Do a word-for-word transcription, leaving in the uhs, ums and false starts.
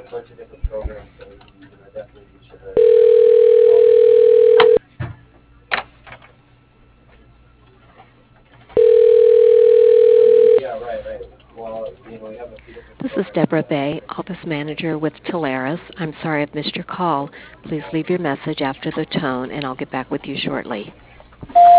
This is Deborah Bay, Office Manager with Teleris. I'm sorry I've missed your call. Please leave your message after the tone, and I'll get back with you shortly.